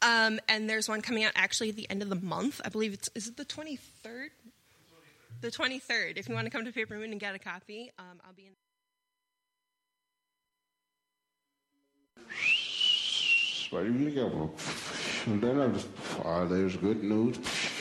And there's one coming out actually at the end of the month. I believe is it the 23rd? The 23rd. If you want to come to Paper Moon and get a copy, I'll be in. There's good news.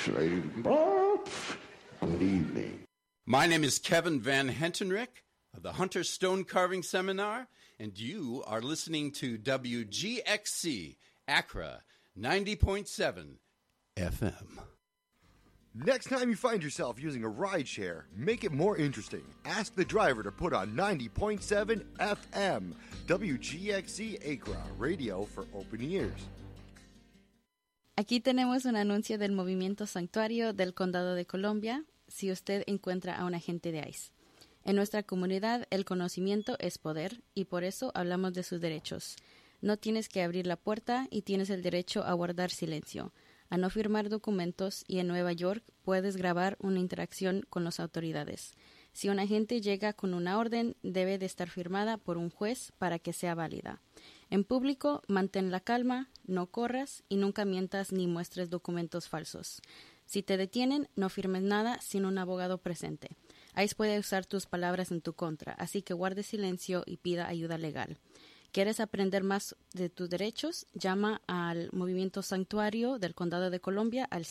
Good evening. My name is Kevin Van Hentenryck of the Hunter Stone Carving Seminar, and you are listening to WGXC Accra 90.7 FM. Next time you find yourself using a ride share, make it more interesting. Ask the driver to put on 90.7 FM, WGXC Accra, radio for open ears. Aquí tenemos un anuncio del Movimiento Santuario del Condado de Columbia, si usted encuentra a un agente de ICE. En nuestra comunidad, el conocimiento es poder, y por eso hablamos de sus derechos. No tienes que abrir la puerta y tienes el derecho a guardar silencio, a no firmar documentos, y en Nueva York puedes grabar una interacción con las autoridades. Si un agente llega con una orden, debe de estar firmada por un juez para que sea válida. En público, mantén la calma, no corras y nunca mientas ni muestres documentos falsos. Si te detienen, no firmes nada sin un abogado presente. ICE puede usar tus palabras en tu contra, así que guarde silencio y pida ayuda legal. ¿Quieres aprender más de tus derechos? Llama al Movimiento Santuario del Condado de Columbia al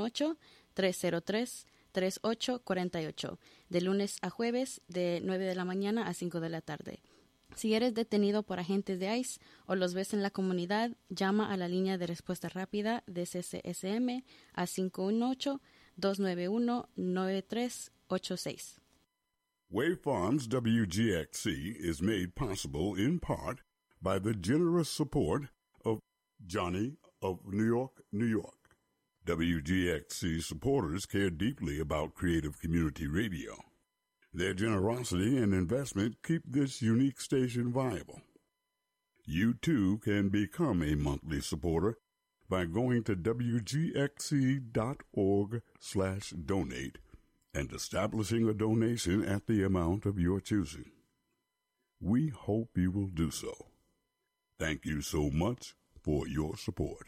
518-303-3848, de lunes a jueves de 9 de la mañana a 5 de la tarde. Si eres detenido por agentes de ICE o los ves en la comunidad, llama a la línea de respuesta rápida de CCSM a 518-291-9386. Wave Farms WGXC is made possible in part by the generous support of Johnny of New York, New York. WGXC supporters care deeply about creative community radio. Their generosity and investment keep this unique station viable. You too can become a monthly supporter by going to wgxc.org/donate and establishing a donation at the amount of your choosing. We hope you will do so. Thank you so much for your support.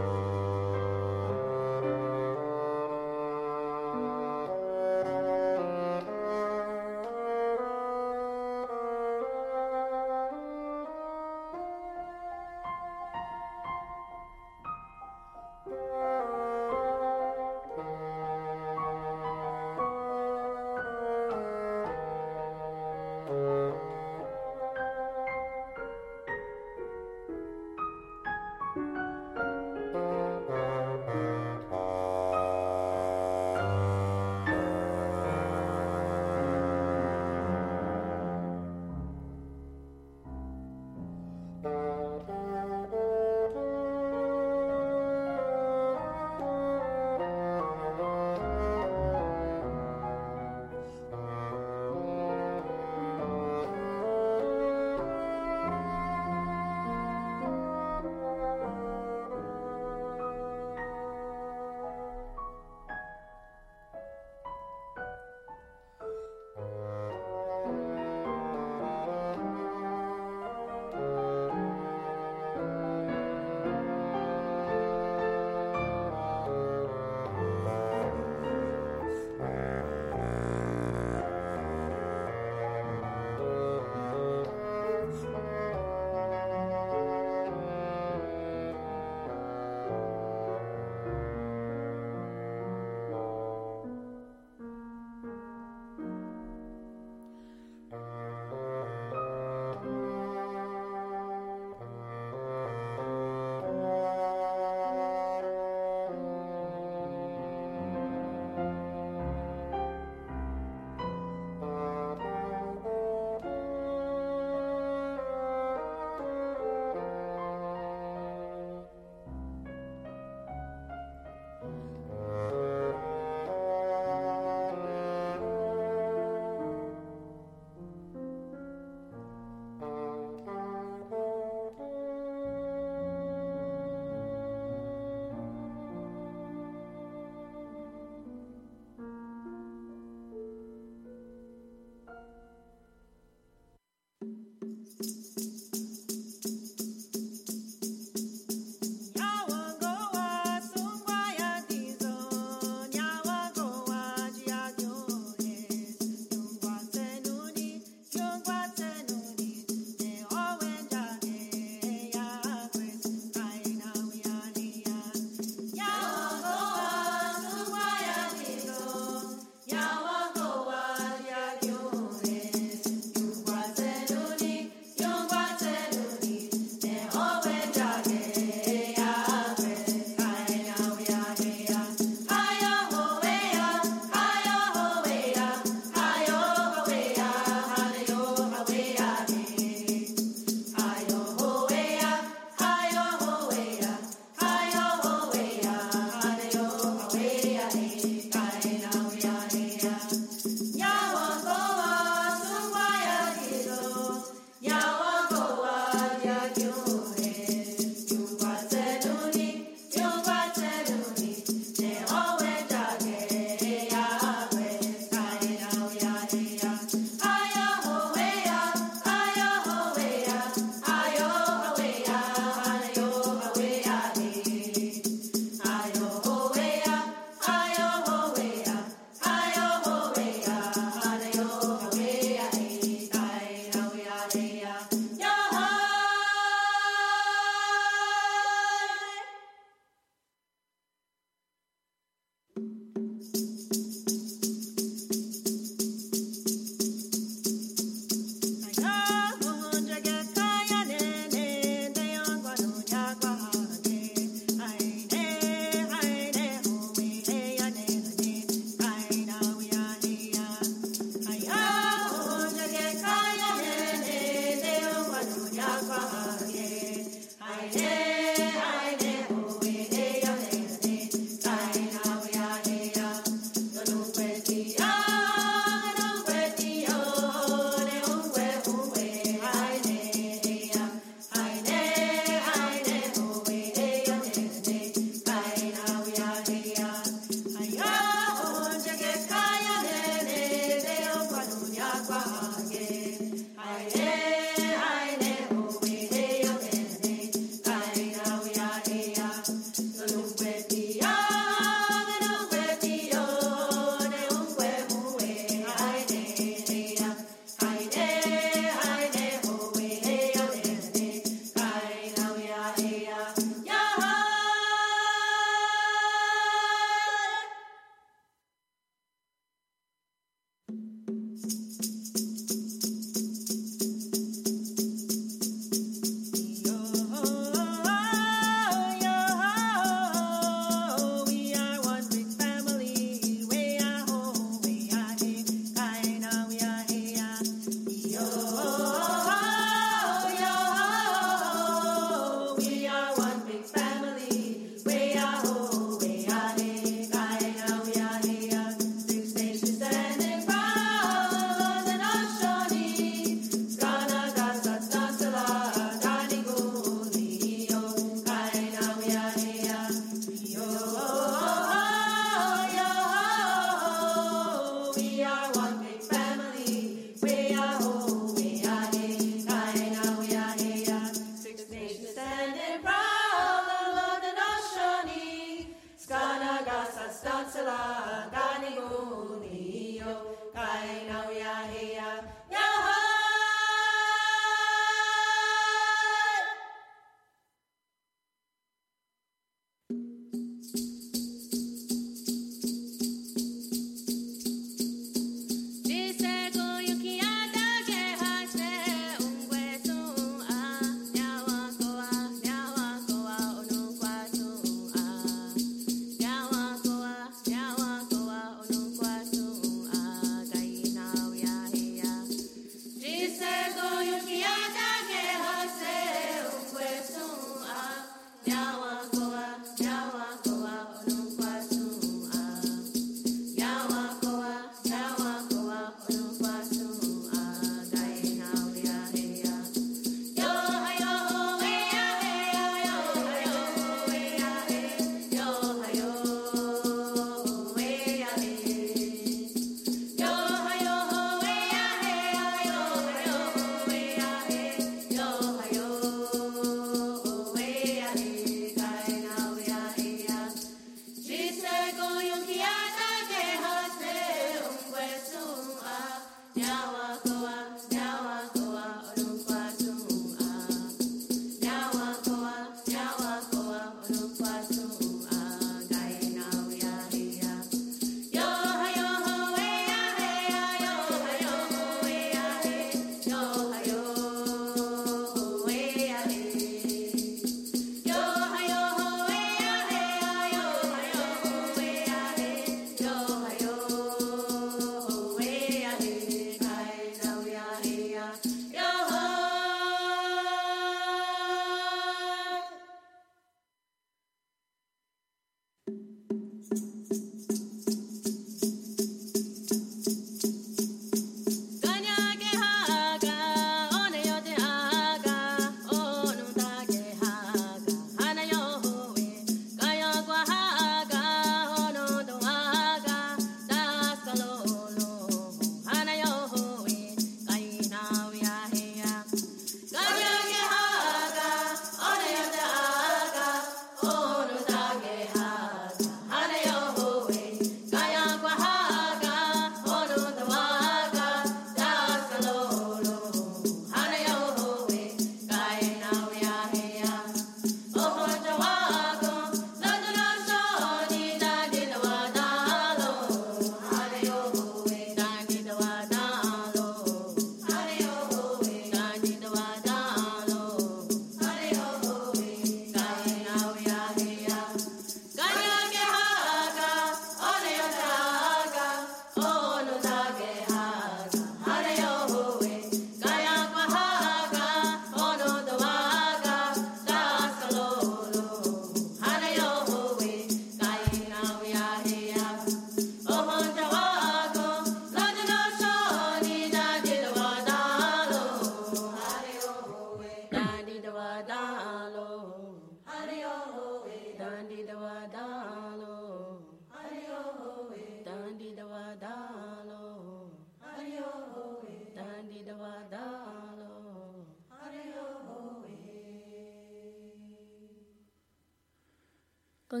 Good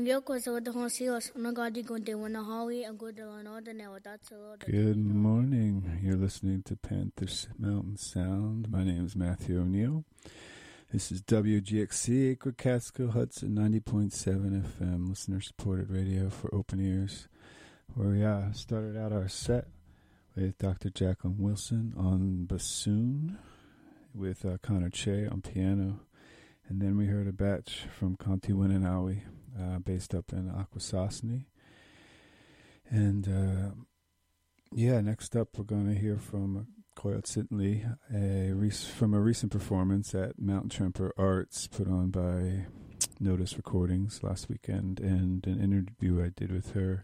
morning. You're listening to Panthers Mountain Sound. My name is Matthew O'Neill. This is WGXC, Acre Catskill Hudson 90.7 FM, listener-supported radio for open ears, where we started out our set with Dr. Jacqueline Wilson on bassoon, with Connor Che on piano, and then we heard a batch from Conti Winanawi, based up in Akwesasne. And next up we're going to hear from Coyote Sintley, from a recent performance at Mount Tremper Arts put on by Notice Recordings last weekend, and an interview I did with her,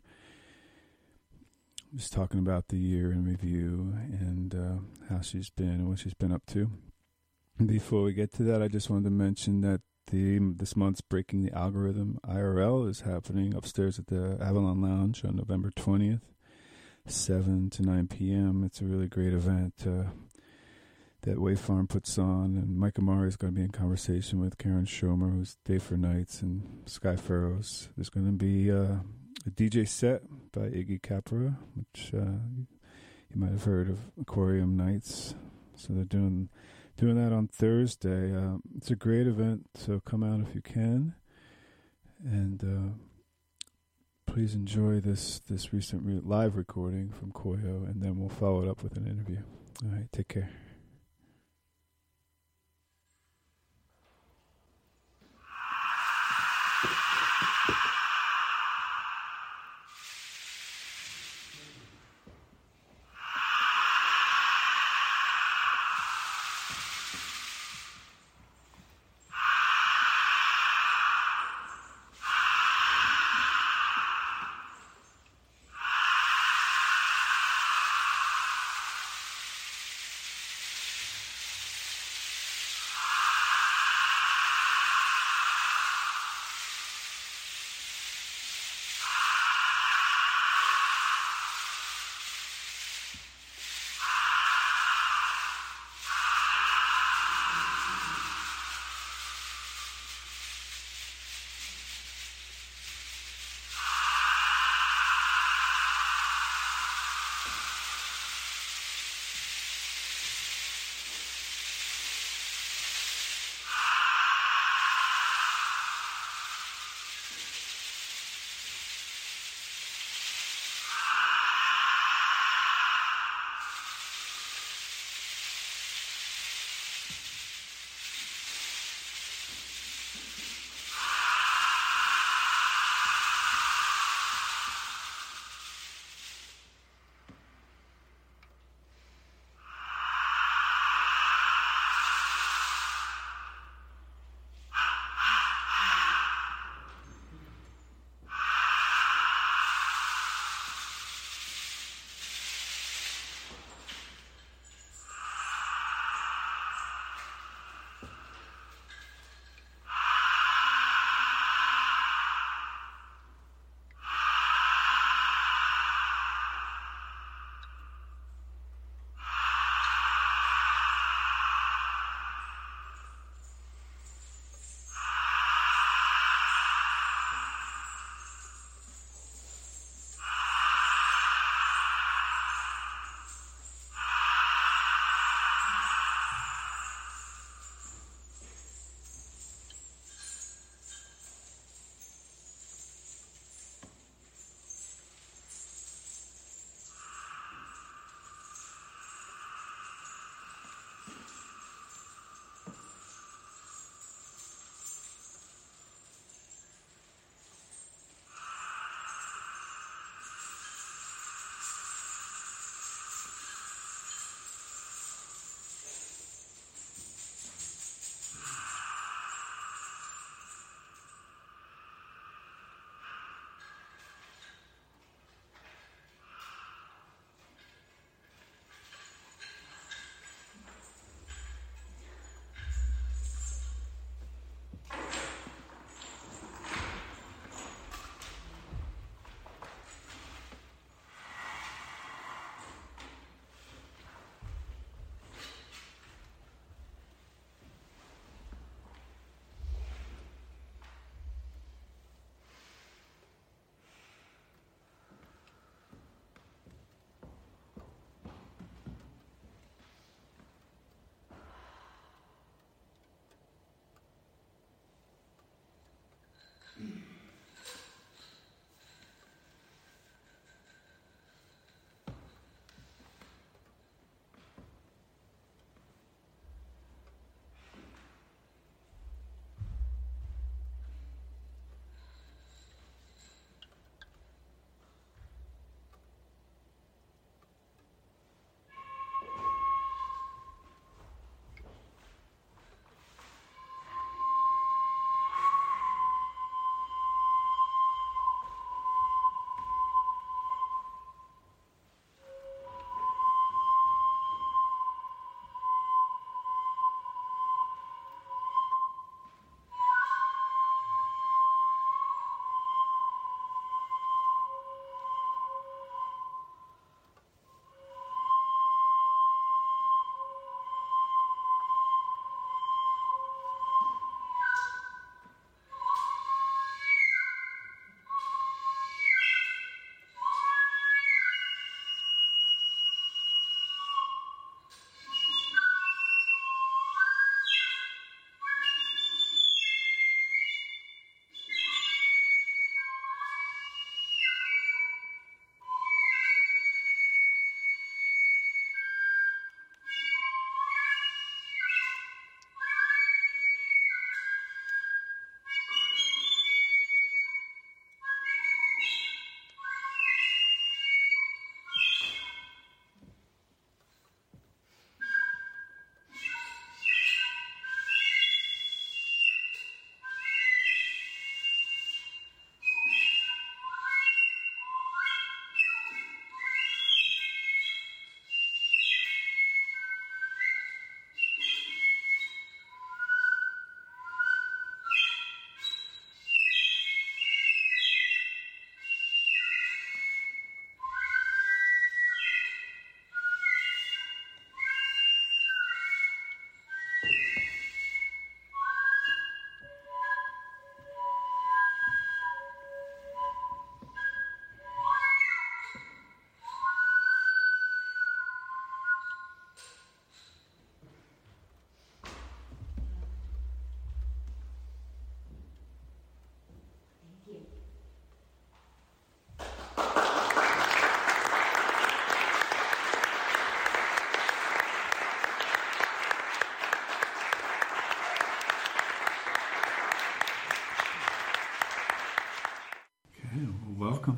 just talking about the year in review and how she's been and what she's been up to. And before we get to that, I just wanted to mention that this month's Breaking the Algorithm IRL is happening upstairs at the Avalon Lounge on November 20th, 7 to 9 p.m. It's a really great event that Wave Farm puts on, and Mike Amari is going to be in conversation with Karen Schomer, who's Day for Nights, and Sky Furrows. There's going to be a DJ set by Iggy Capra, which you might have heard of, Aquarium Nights. So they're doing that on Thursday. It's a great event, so come out if you can. And please enjoy this recent live recording from Koyo, and then we'll follow it up with an interview. All right, take care.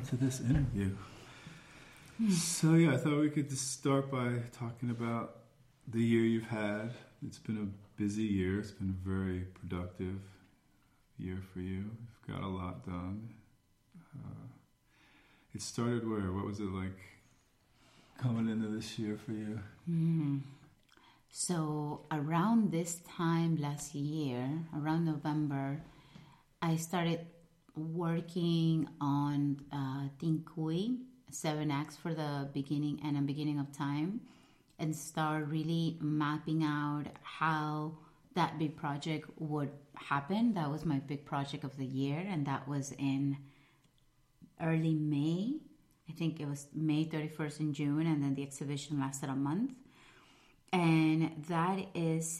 to this interview. So yeah, I thought we could just start by talking about the year you've had. It's been a busy year. It's been a very productive year for you. You've got a lot done. It started where? What was it like coming into this year for you? So around this time last year, around November, I started working on Tinkui, 7 acts for the beginning and a beginning of time, and start really mapping out how that big project would happen. That was my big project of the year, and that was in early May. I think it was May 31st in June, and then the exhibition lasted a month. And that is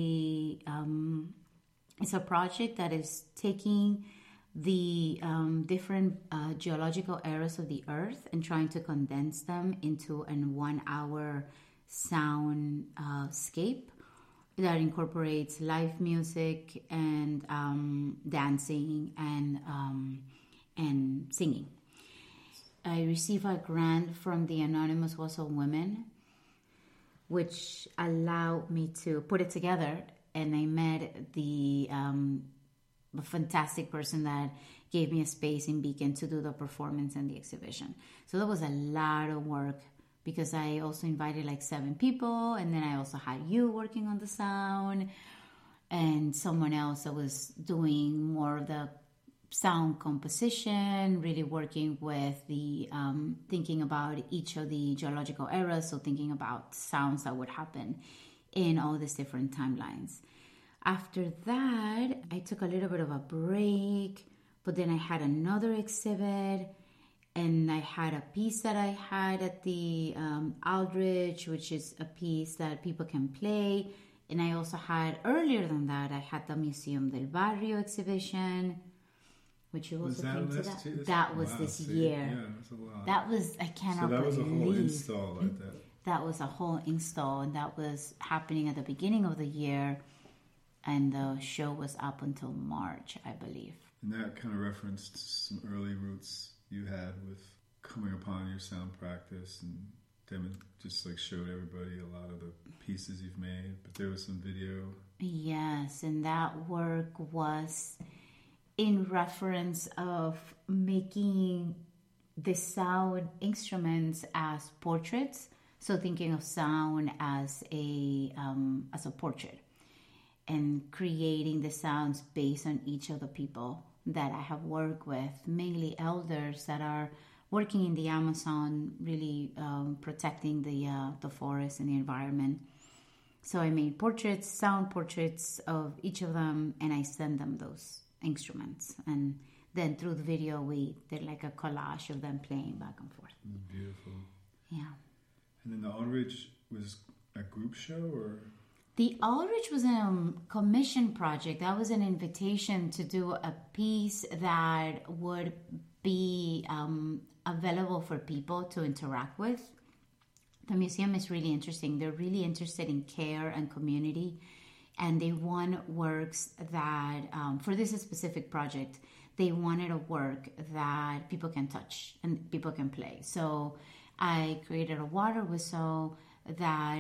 it's a project that is taking the different geological eras of the Earth and trying to condense them into a 1 hour sound scape that incorporates live music and dancing and singing. I received a grant from the Anonymous Wassail Women, which allowed me to put it together, and I met the a fantastic person that gave me a space in Beacon to do the performance and the exhibition. So that was a lot of work, because I also invited like 7 people, and then I also had you working on the sound, and someone else that was doing more of the sound composition, really working with the thinking about each of the geological eras, so thinking about sounds that would happen in all these different timelines. After that, I took a little bit of a break, but then I had another exhibit, and I had a piece that I had at the Aldrich, which is a piece that people can play. And I also had, earlier than that, I had the Museum del Barrio exhibition, which you also came to that. That was this year. Yeah, that's a lot. That was, I cannot believe. So that was a whole install like that. That was a whole install, and that was happening at the beginning of the year, and the show was up until March, I believe. And that kind of referenced some early roots you had with coming upon your sound practice, and just like showed everybody a lot of the pieces you've made, but there was some video. Yes, and that work was in reference of making the sound instruments as portraits. So thinking of sound as a portrait, and creating the sounds based on each of the people that I have worked with, mainly elders that are working in the Amazon, really protecting the forest and the environment. So I made portraits, sound portraits of each of them, and I sent them those instruments. And then through the video, we did like a collage of them playing back and forth. Beautiful. Yeah. And then the Aldrich was a group show, or? The Aldrich was a commission project. That was an invitation to do a piece that would be available for people to interact with. The museum is really interesting. They're really interested in care and community, and they want works that, for this specific project, they wanted a work that people can touch and people can play. So I created a water whistle that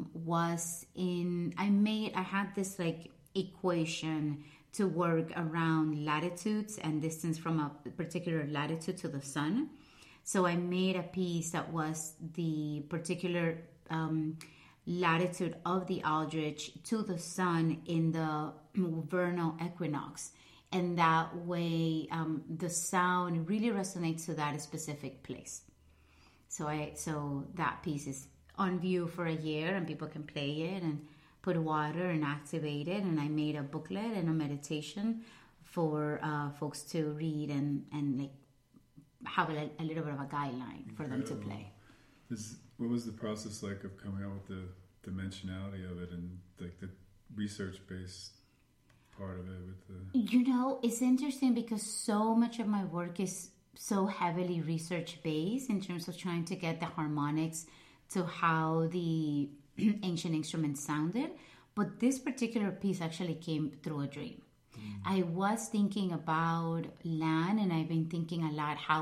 I had this like equation to work around latitudes and distance from a particular latitude to the sun. So I made a piece that was the particular latitude of the Aldrich to the sun in the vernal equinox. And that way the sound really resonates to that specific place. So that piece is on view for a year, and people can play it and put water and activate it. And I made a booklet and a meditation for folks to read and like have a little bit of a guideline for them to play. What was the process like of coming out with the dimensionality of it and like the research-based part of it? It's interesting because so much of my work is so heavily research-based in terms of trying to get the harmonics to how the ancient instruments sounded. But this particular piece actually came through a dream. I was thinking about land, and I've been thinking a lot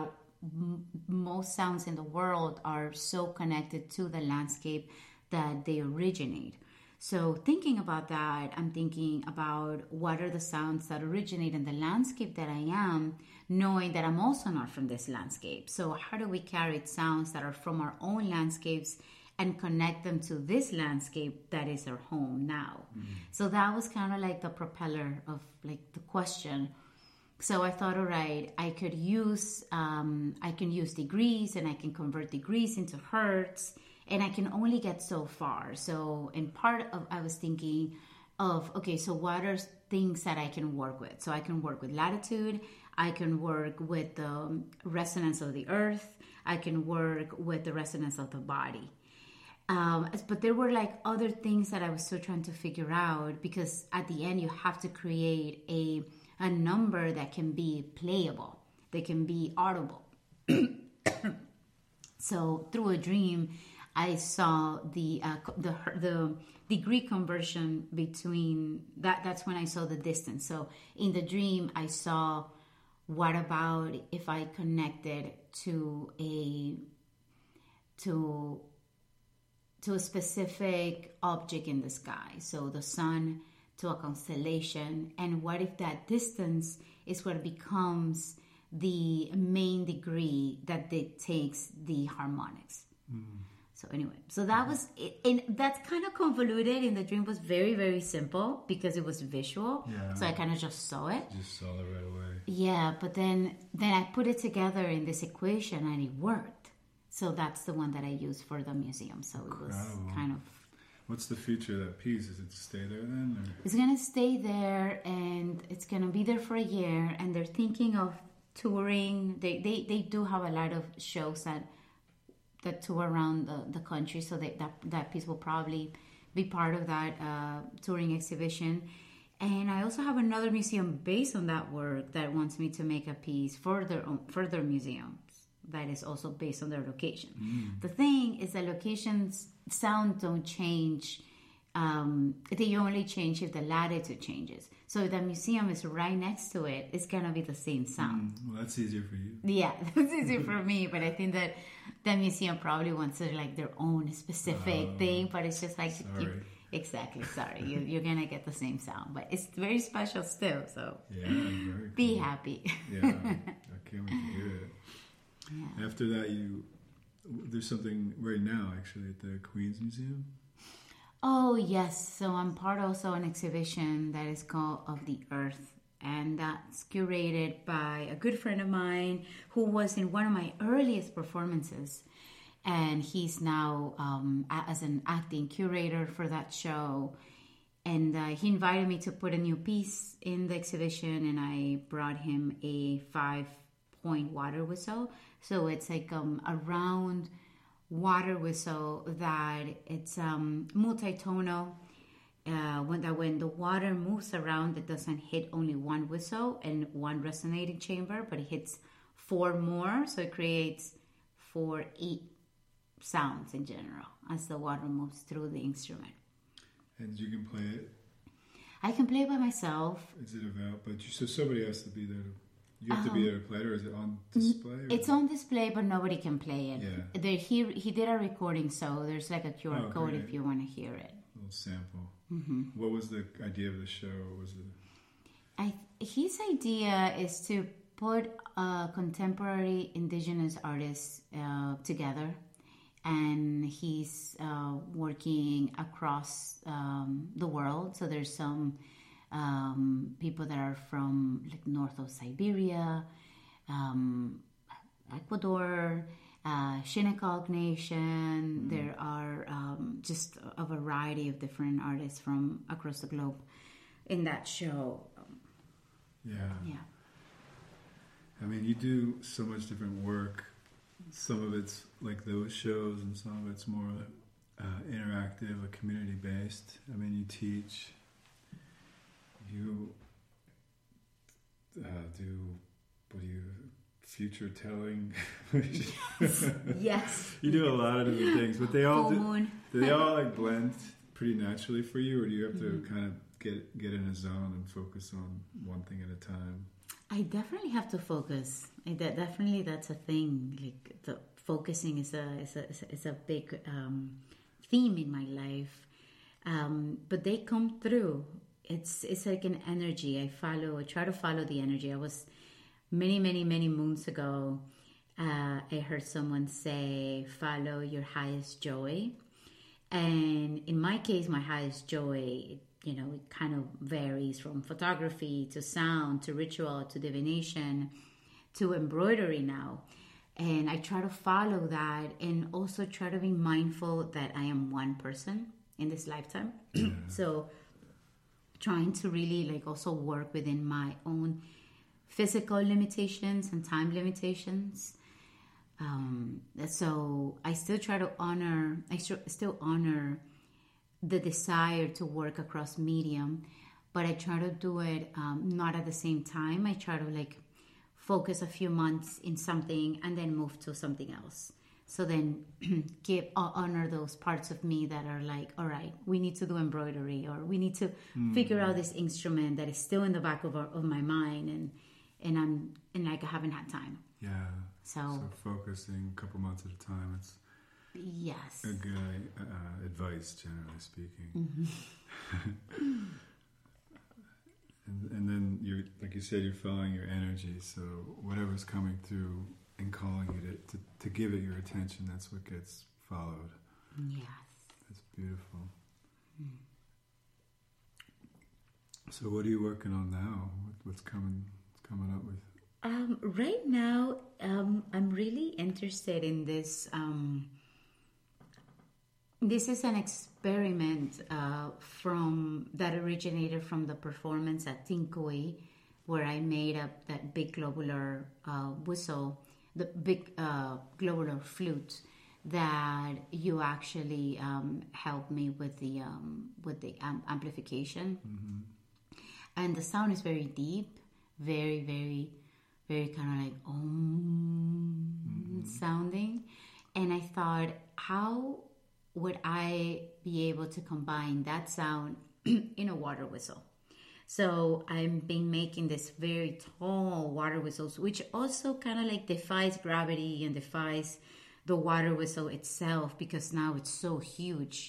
most sounds in the world are so connected to the landscape that they originate. So thinking about that, I'm thinking about what are the sounds that originate in the landscape that I am, knowing that I'm also not from this landscape. So how do we carry sounds that are from our own landscapes and connect them to this landscape that is our home now? So that was kind of like the propeller of like the question. So I thought, all right, I can use degrees, and I can convert degrees into hertz, and I can only get so far. So in part of, I was thinking of, okay, so what are things that I can work with? So I can work with latitude, I can work with the resonance of the earth, I can work with the resonance of the body. But there were like other things that I was still trying to figure out, because at the end you have to create a number that can be playable, that can be audible. So through a dream, I saw the degree conversion between that. That's when I saw the distance. So in the dream, I saw, what about if I connected to a specific object in the sky? So the sun to a constellation, and what if that distance is what becomes the main degree that dictates the harmonics? So anyway, so that was it, and that's kind of convoluted. In the dream was very, very simple because it was visual. Yeah. So I kind of just saw it. Just saw it right away. Yeah, but then I put it together in this equation and it worked. So that's the one that I used for the museum. So it was kind of... What's the future of that piece? Is it to stay there then? Or? It's going to stay there, and it's going to be there for a year, and they're thinking of touring. They do have a lot of shows that tour around the country, so that piece will probably be part of that touring exhibition. And I also have another museum based on that work that wants me to make a piece for their museums that is also based on their location. The thing is that locations, sound don't change. They only change if the latitude changes. So if the museum is right next to it, it's going to be the same sound. Well, that's easier for you. Yeah, that's easier for me, but I think that the museum probably wants like their own specific thing, but it's just like... Exactly, sorry. You're going to get the same sound, but it's very special still, so yeah, very be cool. happy. Yeah, I can't wait to hear it. Yeah. After that, there's something right now, actually, at the Queen's Museum. Oh, yes. So I'm part also an exhibition that is called Of the Earth. And that's curated by a good friend of mine who was in one of my earliest performances. And he's now as an acting curator for that show. And he invited me to put a new piece in the exhibition. And I brought him a 5-point water whistle. So it's like a round water whistle that it's multitonal. When the water moves around, it doesn't hit only one whistle and one resonating chamber, but it hits 4 more. So it creates 8 sounds in general as the water moves through the instrument. And you can play it? I can play it by myself. Is it about? But so somebody has to be there. You have to be there to play it, or is it on display? It's on display, but nobody can play it. Yeah. He did a recording, so there's like a QR code if you want to hear it. A little sample. Mm-hmm. What was the idea of the show? Was it? His idea is to put contemporary indigenous artists together, and he's working across the world. So there's some people that are from like north of Siberia, Ecuador, Shinnecock Nation. There are just a variety of different artists from across the globe in that show. Yeah. Yeah. I mean, you do so much different work. Some of it's like those shows, and some of it's more interactive, community-based. I mean, you teach. You future telling? Yes. You do a lot of different things, but they all do they all like blend pretty naturally for you, or do you have to kind of get in a zone and focus on one thing at a time? I definitely have to focus. Definitely, that's a thing. Like the focusing is a big theme in my life. But they come through. It's like an energy. I try to follow the energy. I was many moons ago. I heard someone say, "Follow your highest joy," and in my case, my highest joy, it kind of varies from photography to sound to ritual to divination to embroidery now. And I try to follow that and also try to be mindful that I am one person in this lifetime. So trying to really like also work within my own physical limitations and time limitations. So I still try to honor the desire to work across medium, but I try to do it not at the same time. I try to like focus a few months in something and then move to something else. So then honor those parts of me that are like, all right, we need to do embroidery, or we need to figure out this instrument that is still in the back of my mind, and I haven't had time. Yeah. So focusing a couple months at a time, it's yes a good advice, generally speaking. Mm-hmm. and then you're, like you said, you're following your energy. So whatever's coming through and calling you to give it your attention, that's what gets followed. Yes. That's beautiful. So what are you working on now? What's coming up with? Right now, I'm really interested in this. This is an experiment that originated from the performance at Tinkoi, where I made up that big globular whistle, the big globular flute that you actually helped me with the amplification. Mm-hmm. And the sound is very deep, very, very, very kind of like sounding. And I thought, how would I be able to combine that sound in a water whistle? So I've been making this very tall water whistles, which also kind of like defies gravity and defies the water whistle itself, because now it's so huge.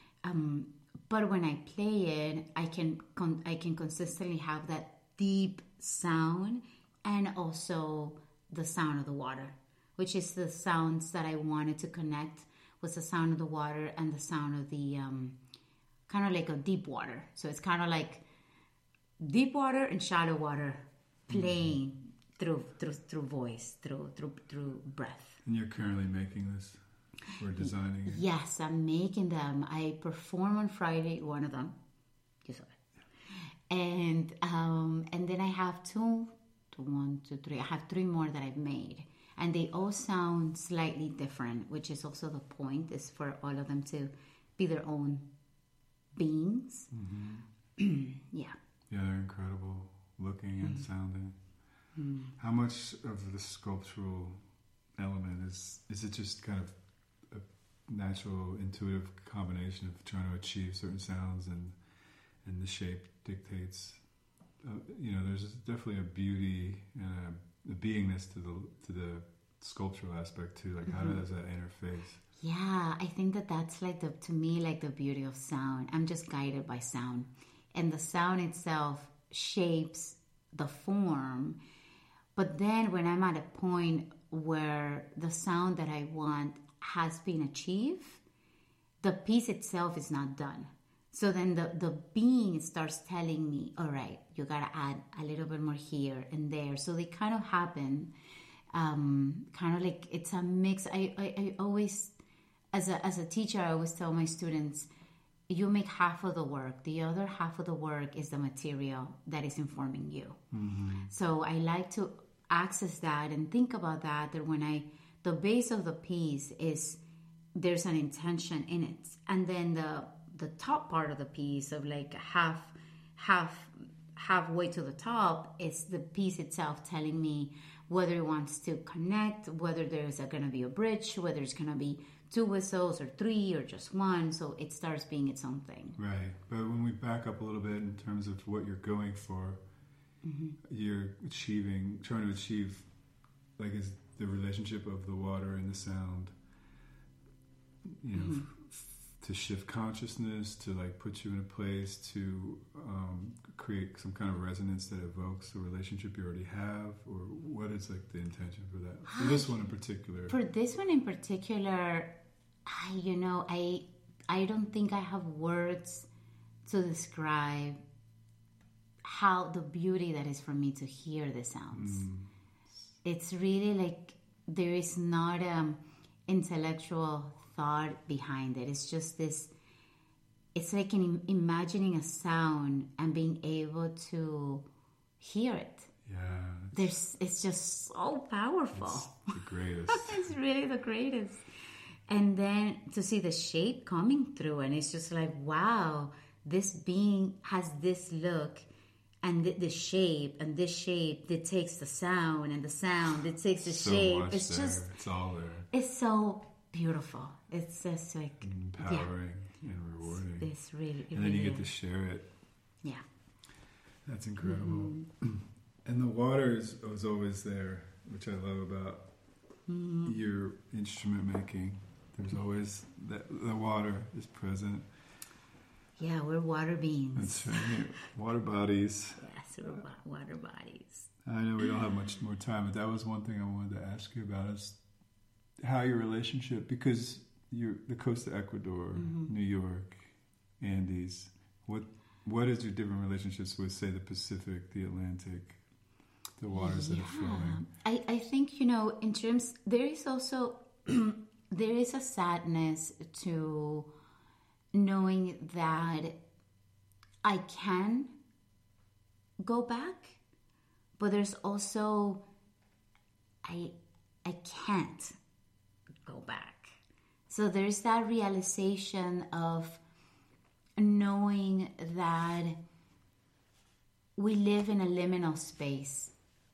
But when I play it, I can consistently have that deep sound and also the sound of the water, which is the sounds that I wanted to connect, was the sound of the water and the sound of the kind of like a deep water. So it's kind of like deep water and shallow water playing through voice, through breath. And you're currently making this, or designing it? Yes, I'm making them. I perform on Friday, one of them. You saw it. And then I have I have three more that I've made. And they all sound slightly different, which is also the point, is for all of them to be their own beings. Mm-hmm. Yeah. Yeah, they're incredible looking and sounding. How much of the sculptural element is it just kind of a natural, intuitive combination of trying to achieve certain sounds and the shape dictates? There's definitely a beauty and a beingness to the sculptural aspect too. Like, how does that interface? Yeah, I think that's like to me like the beauty of sound. I'm just guided by sound, and the sound itself shapes the form. But then when I'm at a point where the sound that I want has been achieved, the piece itself is not done. So then the being starts telling me, all right, you got to add a little bit more here and there. So they kind of happen, kind of like it's a mix. I always, as a teacher, I always tell my students, you make half of the work. The other half of the work is the material that is informing you. Mm-hmm. So I like to access that and think about that when the base of the piece is, there's an intention in it. And then the top part of the piece of like halfway to the top is the piece itself telling me whether it wants to connect, whether there's going to be a bridge, whether it's going to be 2 whistles or 3 or just 1. So it starts being its own thing. Right. But when we back up a little bit in terms of what you're going for, you're trying to achieve, like, is the relationship of the water and the sound, you know, to shift consciousness, to like put you in a place to create some kind of resonance that evokes the relationship you already have, or what is like the intention for that? For this one in particular. For this one in particular, I don't think I have words to describe how the beauty that is for me to hear the sounds. It's really like there is not intellectual thought behind it. It's just this, it's like imagining a sound and being able to hear it. Yeah. It's just so powerful. It's the greatest. It's really the greatest. And then to see the shape coming through, and it's just like, wow, this being has this look, and the shape, and this shape that takes the sound, and the sound that takes the shape. It's there. just, it's all there. It's so beautiful. It's just like empowering and rewarding. It's really, and then you get to share it. Yeah, that's incredible. And the water is always there, which I love about your instrument making. There's always the water is present. Yeah, we're water beings. That's right. Water bodies. Yes, we're water bodies. I know we don't have much more time, but that was one thing I wanted to ask you about, is how your relationship, because you're the coast of Ecuador, New York, Andes. What is your different relationships with, say, the Pacific, the Atlantic, the waters that are flowing? I think, in terms, there is also, there is a sadness to knowing that I can go back, but there's also, I can't go back. So there's that realization of knowing that we live in a liminal space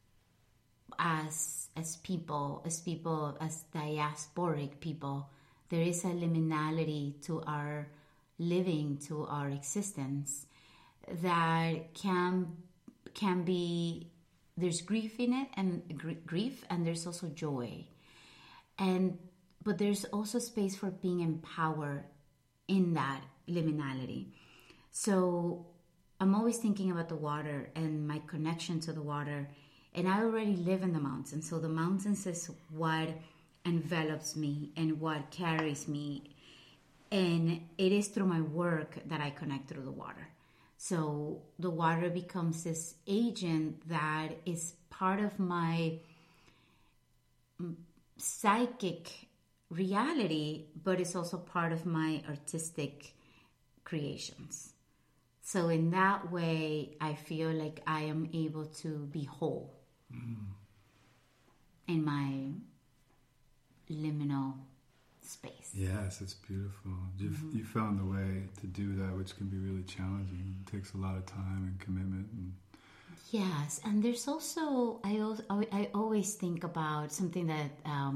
as people, as diasporic people. There is a liminality to our living, to our existence, that can be, there's grief in it, and grief, and there's also joy, but there's also space for being empowered in that liminality. So I'm always thinking about the water and my connection to the water, and I already live in the mountains, so the mountains is what envelops me and what carries me, and it is through my work that I connect through the water. So the water becomes this agent that is part of my psychic reality, but it's also part of my artistic creations. So in that way, I feel like I am able to be whole in my liminal space. Yes, it's beautiful. You found the way to do that, which can be really challenging. It takes a lot of time and commitment. Yes, and there's also, I always think about something that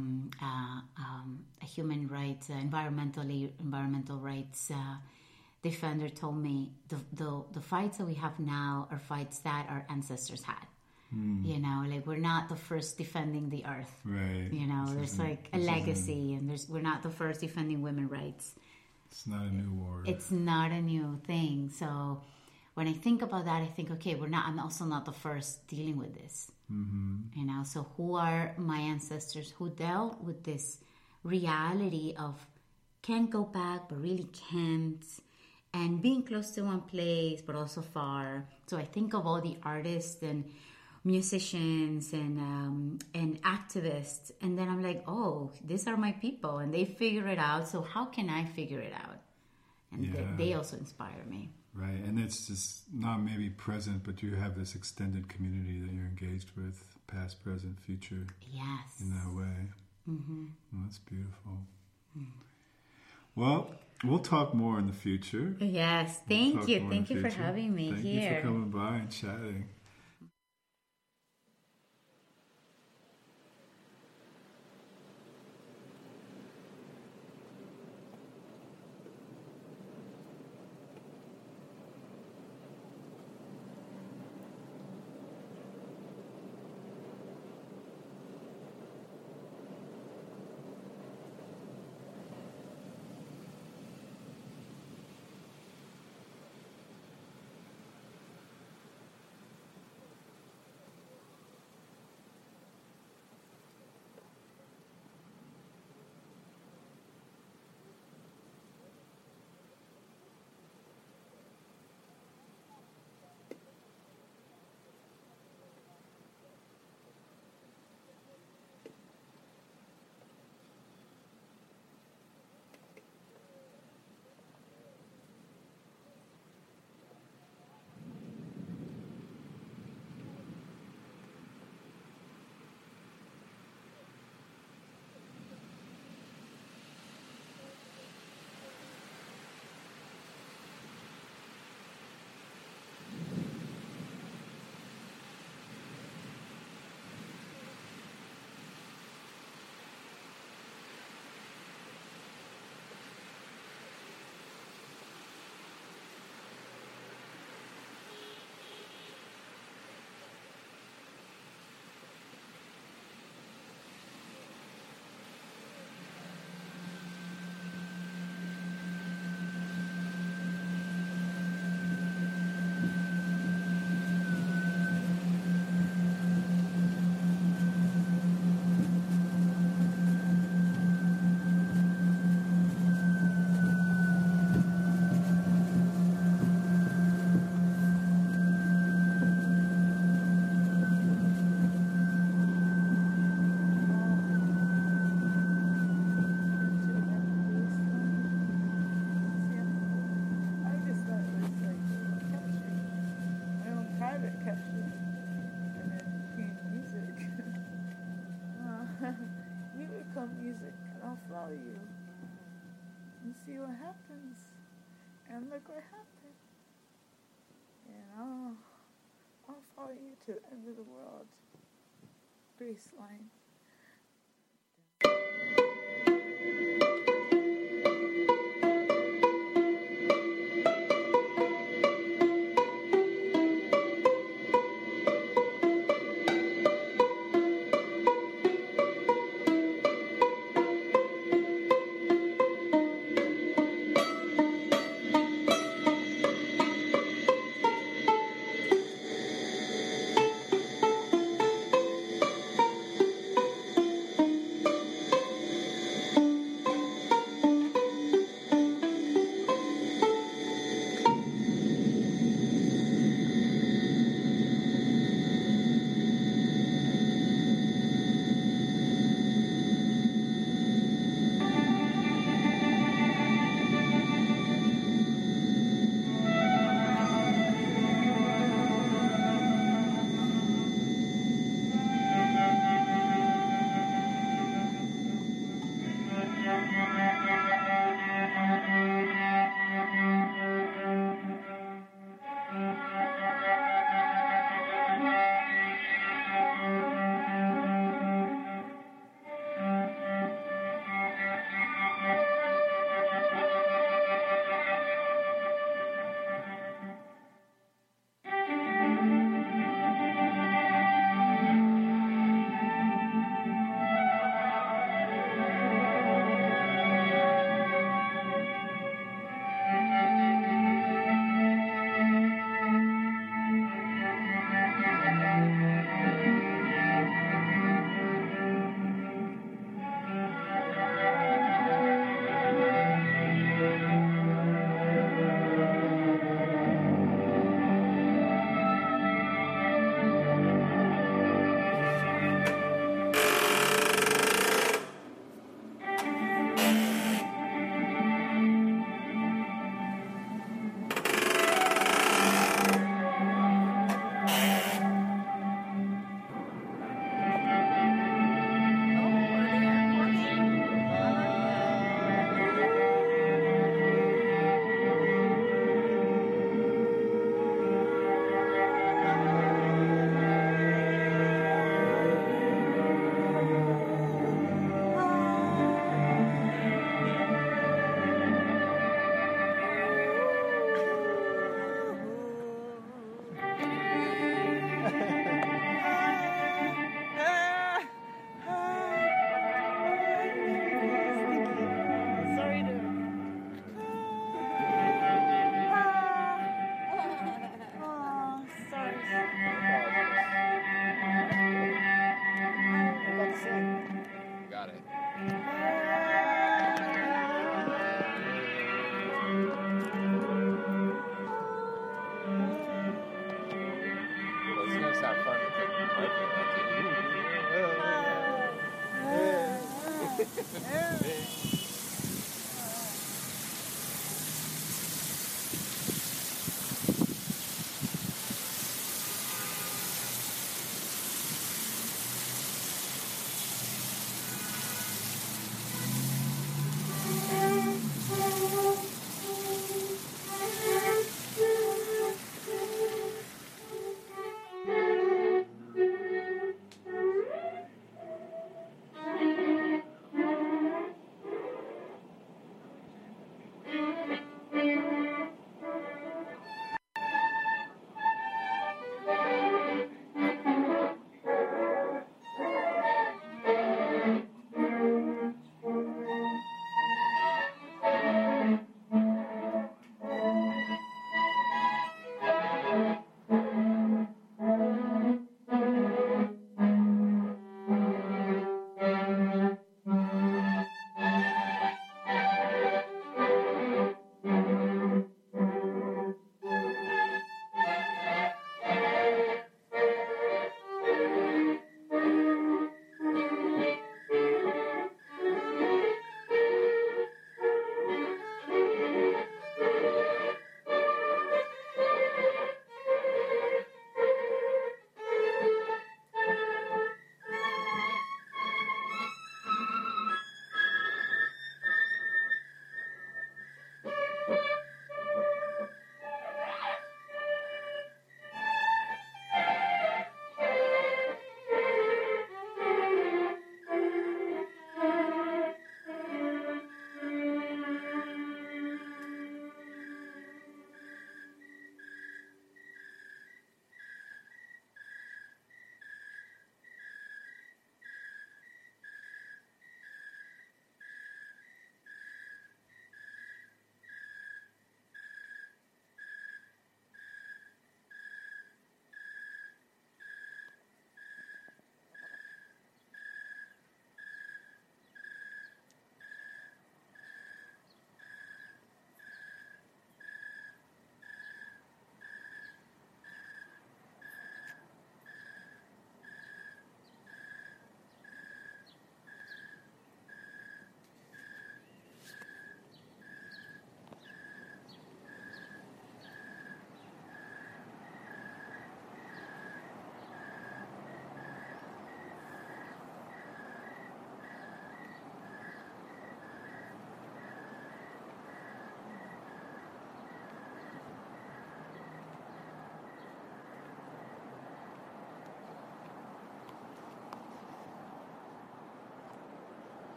a human rights, environmental rights defender told me. The fights that we have now are fights that our ancestors had. Like we're not the first defending the earth. Right. There's like a legacy, and we're not the first defending women's rights. It's not a new war. It's not a new thing. So when I think about that, I think, okay, I'm also not the first dealing with this. So who are my ancestors who dealt with this reality of can't go back, but really can't, and being close to one place, but also far. So I think of all the artists and musicians and activists, and then I'm like, oh, these are my people, and they figure it out. So how can I figure it out? And they also inspire me. Right, and it's just not maybe present, but you have this extended community that you're engaged with, past, present, future. Yes. In that way. Well, that's beautiful. Well, we'll talk more in the future. Yes, thank you. Thank you for having me here. Thank you for coming by and chatting. follow you and see what happens. And look what happened. And I'll follow you to the end of the world. Baseline.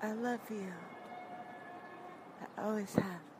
I love you. I always have.